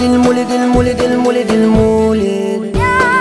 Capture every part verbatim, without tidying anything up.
المولد المولد المولد المولد.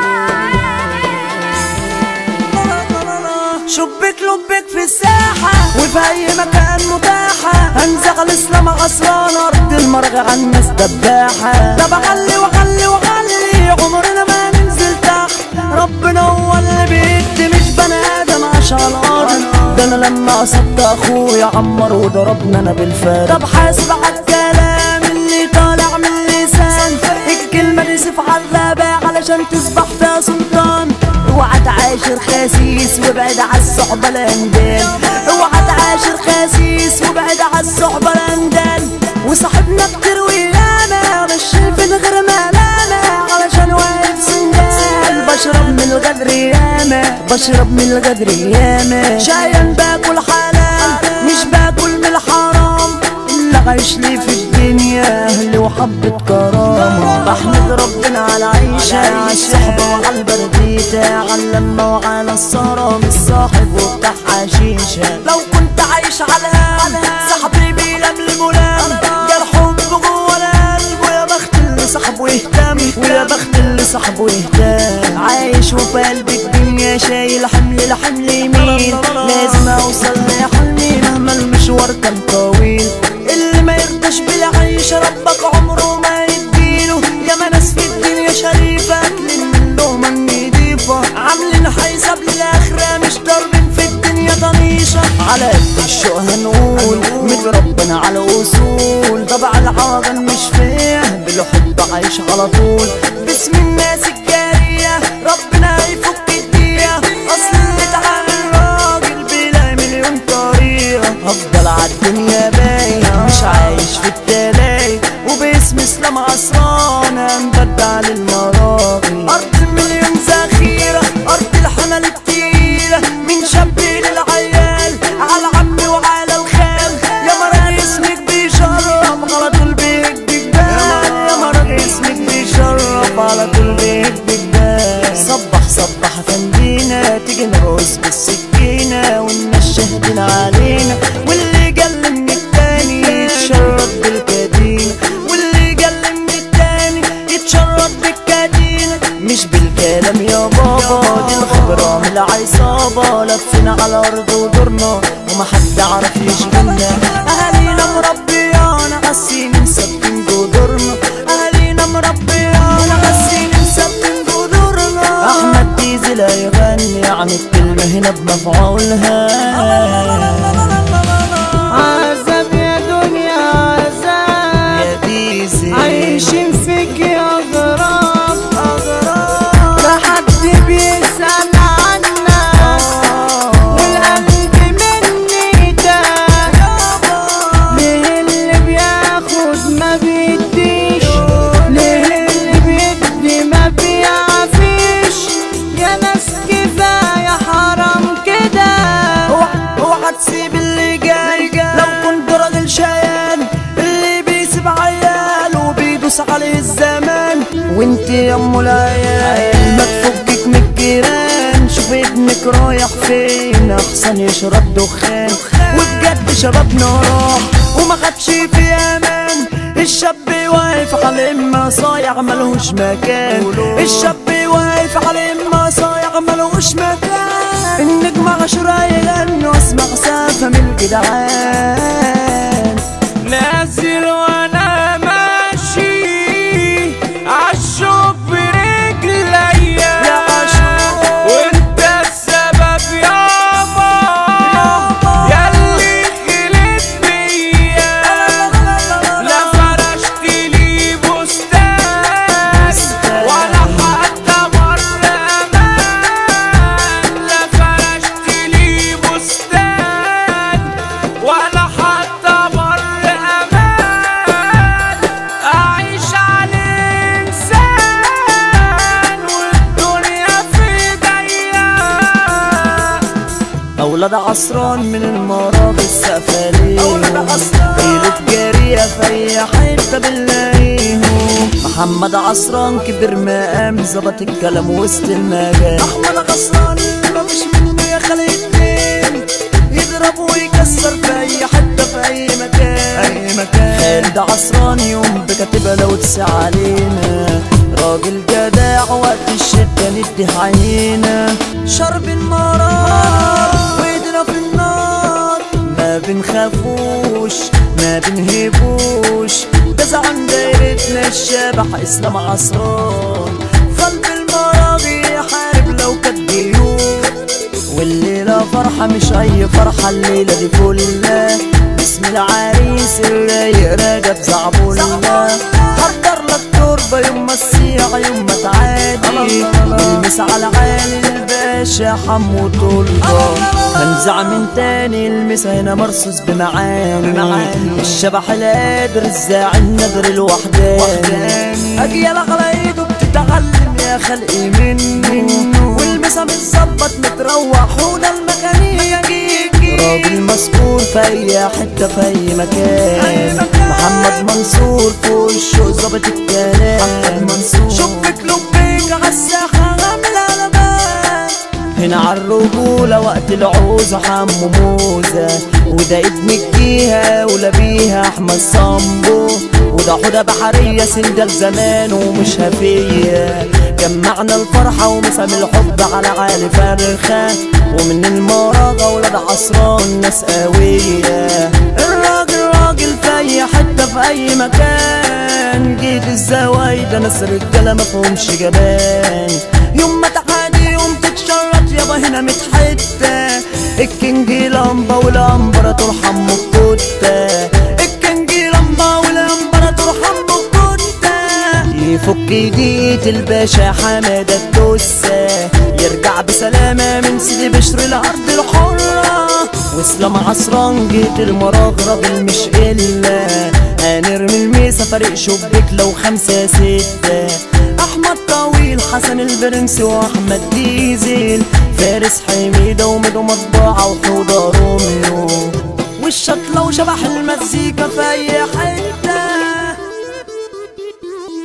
شبك لبك في الساحة وفي أي مكان متاحة، هنزغ الإسلام غصران أرض المرغى عن الناس دباحة. طب أغلي وأغلي وأغلي عمرنا ما ننزل تحت، ربنا هو اللي بيدي مش بني آدم عشان الأرض. ده أنا لما قصدت أخويا عمر وضربنا أنا بالفارق. طب حاسب عالكلام اللي طالع من اللسان، الكلمة دي سيف عالغابة علشان تصبح فيها سلطان. اوعى تعاشر خسيس وابعد عالصحبة الاندال، اوعى تعاشر خسيس وابعد عالصحبة الاندال. وصاحبنا كتير ويانا ماشي في غير ملامة علشان واقف سندال. بشرب من الغدر ياما بشرب من الغدر ياما، شايان باكل حلال مش باكل من الحرام. اللي عايش لي في الدنيا اهلي وحبة كرامة، بحمد ربنا على العيشة عالصحبة وعلى البرديتة، عاللمة وعلى الصرام الصاحب وبتاع حشيشة. لو كنت عايش على صاحبي بيلملم ولام، يا الحب جوه القلب ويا بخت اللي صاحبه يهتم، ويا بخت اللي صاحبه يهتم. عايش وفي قلب الدنيا شايل حمل لحمل يمين، لازم اوصل لحلمي مهما المشوار كان طويل. اللي ما يرضاش بالعيشة ربك عمره ما يديله، ياما ناس في الدنيا شريفة اكلين من لقمة نضيفة، عاملين حساب للآخرة مش ضاربين في الدنيا طنيشة. على قد الشوق هنقول مد ربنا على أصول، طبع العاقل مش فيه بالحب عايش على طول. باسم الناس الجارية ربنا هيفك الدنيا، أصل اللي تعامل راجل بلا مليون طريقة. هفضل عالدنيا بايع مش عايش في التلاقي، وباسم اسلام عصران هنبدع للمراقي. أرض المليون ذخيرة أرض الحمل التقيلة، من شاب للعيال على عمي وعلى الخال. يا مرة اسمك بيشرف على طول بيهد جبال، يا مرة اسمك بيشرف على طول بيهد جبال. صبح صبح فندينا تيجي نرقص بالسكينة والناس شاهدين علينا، واللي جل من التاني يتشرف بالكدينة، واللي جل من التاني يتشرف بالكدينة. مش بالكلام يا بابا دي الخبرة من العصابة، لفينا على الأرض ودورنا ومحد عرف يشغلنا. أهالينا مربيانا عالسنين ثابتين جذورنا، أهالينا مربيانا عالسنين ثابتين جذورنا. أحمد ديزل هيغني عن الكلمة هنا بمفعولها. عذاب يا دنيا عذاب يا ديزل عايشين فيك يا غرام، لا حد بيسأل عنك والقلب مني ده. ليه اللي بياخد ما بيديش، ليه اللي بيدي ما بيعفيش. يا ناس كفاية حرام كده، اوعى تسيب اللي جاي. لو كنت راجل شيان اللي بيسيب عيال وبيدوس عليه الزمان، وانت يا ام العيال ما تفكك من الجيران. شوف ابنك رايح فين احسن يشرب دخان، وبجد شبابنا راح وما خدش في امان. الشاب واقف على اما صايع ملوش مكان، الشاب واقف على اما صايع ملوش مكان. النجم عشرة يغنوا اسمع سافة من الجدعان. نازل وانا ماشي عالشوق برجليا، يا عاشق وانت السبب يابا ياللي خلت بيا. لا فرشت لي بستان ولا حتى مرة امان، لا فرشت لي بستان ولا حتى مرة امان. اعيش على انسان والدنيا في ايديا. اولاد عصران من المراغي السفالين، ليلة جارية في اي حتة بنلاقيهم. محمد عصران كبر مقام ظبط الكلام وسط المجال. احمد عصران ما مش منه يا خلق الدين، يضرب ويكسر في اي حتة في اي مكان. اي مكان خالد عصران يوم بكاتبة لو تسع علينا، راجل جدع وقت الشدة ندي عينينا، شرب المرار وايدنا في النار، ما بنخافوش ما بنهيبوش، ده زعم دايرتنا الشبح اسلام عصران، قلب المراغي يحارب لو كانت جيوب، والليلة فرحة مش أي فرحة، الليلة دي فلة باسم العريس الرايق راجب زعبولة، حضر لك تربة يوم ما السيع يوم ما تعادي، والمس على عالي الباشا حمو طلبة، هنزع من تاني المس هنا مرصوص بمعاني، الشبح القادر الزاعي النذر الوحداني، أجيال على ايده بتتعلم يا خلقي منه، والمسا متظبط متروح وده المكانية، راجل مسؤول في اي حتة في اي مكان، محمد منصور فوق الشوق ظابط الكلام، شبك لبيك عالساحة عامل علامات، هنا عالرجولة وقت العوزة حمو موزة، وده ابن الجيهة ولبيها احمد صامبو، وده حودة بحرية سندل زمان ومش هفية، جمعنا الفرحة ومسام الحب على عالي فرخة، ومن المراغة ولاد عصران ناس قوية، الراجل راجل في اي حتة في اي مكان، جيت الزوايدة ناس رجالة مفهومش جبان، يوم ما تعادي يوم تتشرط يابا هنا متحتة، الكينج لمبة والامبراطور حمو الكتة، الكينج لمبة والامبراطور حمو الكتة، يفك ايديت الباشا حمادة الدوسة، يرجع بسلامة من سيدي بشر الأرض الحرة، واسلام عصران جيت المراغ راجل مش إلا، هنرمي الميسة فريق شبك لو خمسة ستة، أحمد طويل حسن البرنس وأحمد ديزل، فارس حميدة وميدو مطبوعة وحوضة روميو، والشطلة وشبح المزيكا في أي